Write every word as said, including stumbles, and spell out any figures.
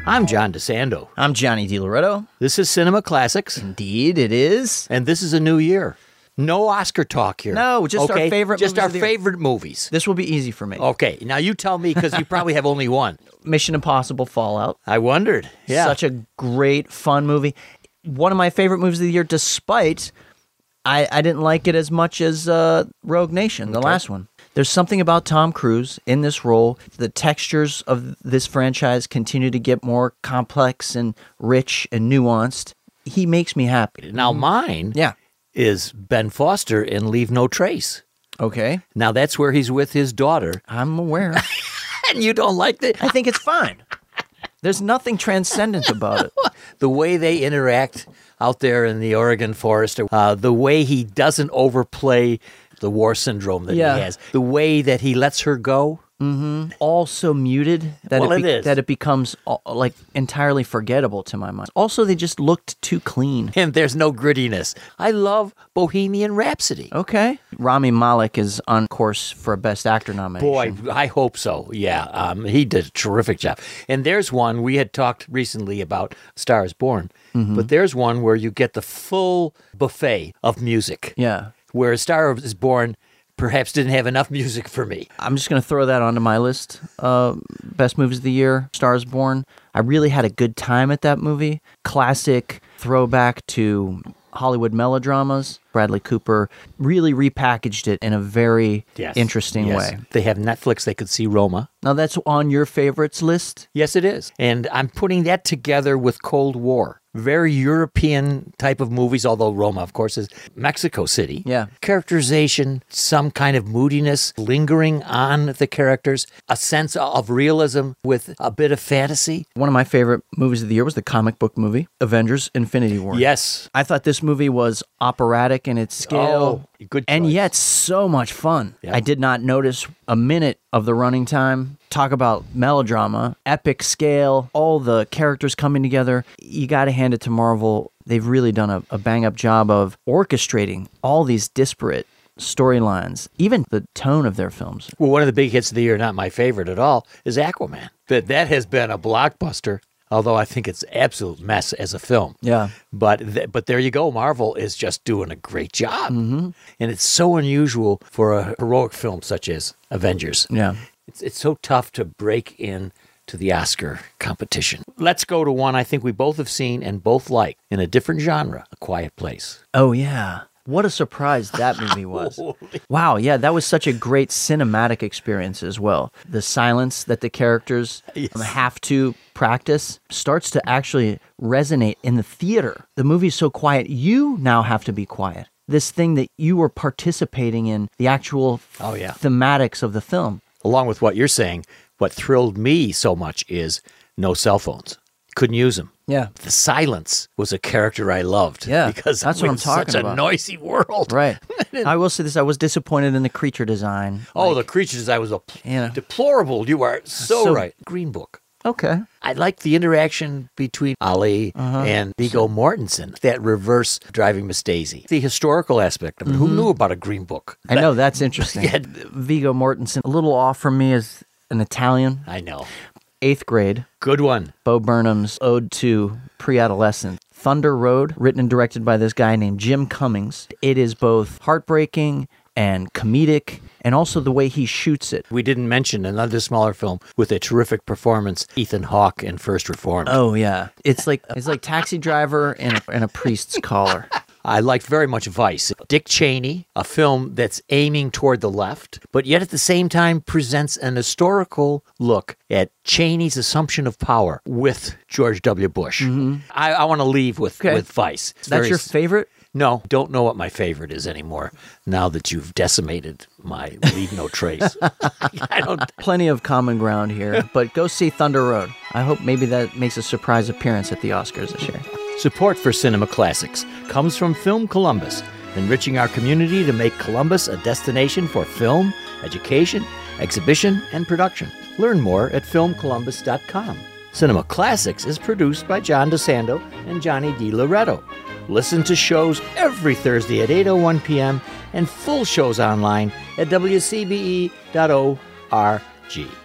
I'm John DeSando. I'm Johnny DiLoretto. This is Cinema Classics. Indeed, it is. And this is a new year. No Oscar talk here. No, just okay? our favorite Just movies our of the year. favorite movies. This will be easy for me. Okay, now you tell me, because you probably have only one. Mission Impossible Fallout. I wondered. Yeah. Such a great, fun movie. One of my favorite movies of the year, despite I, I didn't like it as much as uh, Rogue Nation, the Okay. last one. There's something about Tom Cruise in this role. The textures of this franchise continue to get more complex and rich and nuanced. He makes me happy. Now mine Yeah. is Ben Foster in Leave No Trace. Okay. Now that's where he's with his daughter. I'm aware. And you don't like the, I think it's fine. There's nothing transcendent about it. the way they interact out there in the Oregon forest, uh, the way he doesn't overplay the war syndrome that Yeah. he has, the way that he lets her go. All so muted that Well, it, it is. that it becomes uh, like entirely forgettable to my mind. Also, they just looked too clean. And there's no grittiness. I love Bohemian Rhapsody. Okay, Rami Malek is on course for a Best Actor nomination. Boy, I hope so. Yeah, um, he did a terrific job. And there's one, we had talked recently about Star is Born, but there's one where you get the full buffet of music. Yeah, Where Star is Born perhaps didn't have enough music for me. I'm just gonna throw that onto my list. Uh, best movies of the year: Stars Born. I really had a good time at that movie. Classic throwback to Hollywood melodramas. Bradley Cooper really repackaged it in a very Yes. interesting Yes. way. They have Netflix, they could see Roma. Now that's on your favorites list. Yes, it is. And I'm putting that together with Cold War. Very European type of movies, although Roma, of course, is Mexico City. Yeah. Characterization, some kind of moodiness lingering on the characters, a sense of realism with a bit of fantasy. One of my favorite movies of the year was the comic book movie, Avengers Infinity War. Yes. I thought this movie was operatic in its scale. Oh, good and choice. yet so much fun. Yeah. I did not notice a minute of the running time. Talk about melodrama, epic scale, all the characters coming together. You got to hand it to Marvel. They've really done a, a bang-up job of orchestrating all these disparate storylines, even the tone of their films. Well, one of the big hits of the year, not my favorite at all, is Aquaman. That that has been a blockbuster, although I think it's absolute mess as a film. Yeah. But th- but there you go. Marvel is just doing a great job. Mm-hmm. And it's so unusual for a heroic film such as Avengers. Yeah. It's, it's so tough to break in to the Oscar competition. Let's go to one I think we both have seen and both like in a different genre, A Quiet Place. Oh, yeah. What a surprise that movie was. Wow, yeah, that was such a great cinematic experience as well. The silence that the characters Yes. have to practice starts to actually resonate in the theater. The movie's so quiet, you now have to be quiet. This thing that you were participating in, the actual Oh, yeah. thematics of the film. Along with what you're saying, what thrilled me so much is no cell phones. Couldn't use them. Yeah. The silence was a character I loved. Yeah, because that's it what I'm was talking such about. a noisy world. Right. I will say this, I was disappointed in the creature design. Oh, Like, the creatures! I was a Yeah. deplorable. You are so, So- right. Green Book. okay. I like the interaction between Ali and Viggo Mortensen, that reverse driving Miss Daisy. The historical aspect of it. Who knew about a Green Book? I know, that's interesting. Yeah. Viggo Mortensen, a little off for me as an Italian. I know. Eighth grade, Good one. Bo Burnham's Ode to Pre-Adolescence. Thunder Road, written and directed by this guy named Jim Cummings. It is both heartbreaking and comedic, and also the way he shoots it. We didn't mention another smaller film with a terrific performance, Ethan Hawke in First Reformed. Oh yeah, it's like it's like Taxi Driver and a, and a priest's collar. I liked very much Vice. Dick Cheney, a film that's aiming toward the left, but yet at the same time presents an historical look at Cheney's assumption of power with George W. Bush. I, I want to leave with, Okay. with Vice. It's That's very your s- favorite? No, don't know what my favorite is anymore now that you've decimated my Leave No Trace. I don't. Plenty of common ground here, but go see Thunder Road. I hope maybe that makes a surprise appearance at the Oscars this year. Support for Cinema Classics comes from Film Columbus, enriching our community to make Columbus a destination for film, education, exhibition, and production. Learn more at film columbus dot com. Cinema Classics is produced by John DeSando and Johnny DiLoretto. Listen to shows every Thursday at eight oh one p.m. and full shows online at w c b e dot org.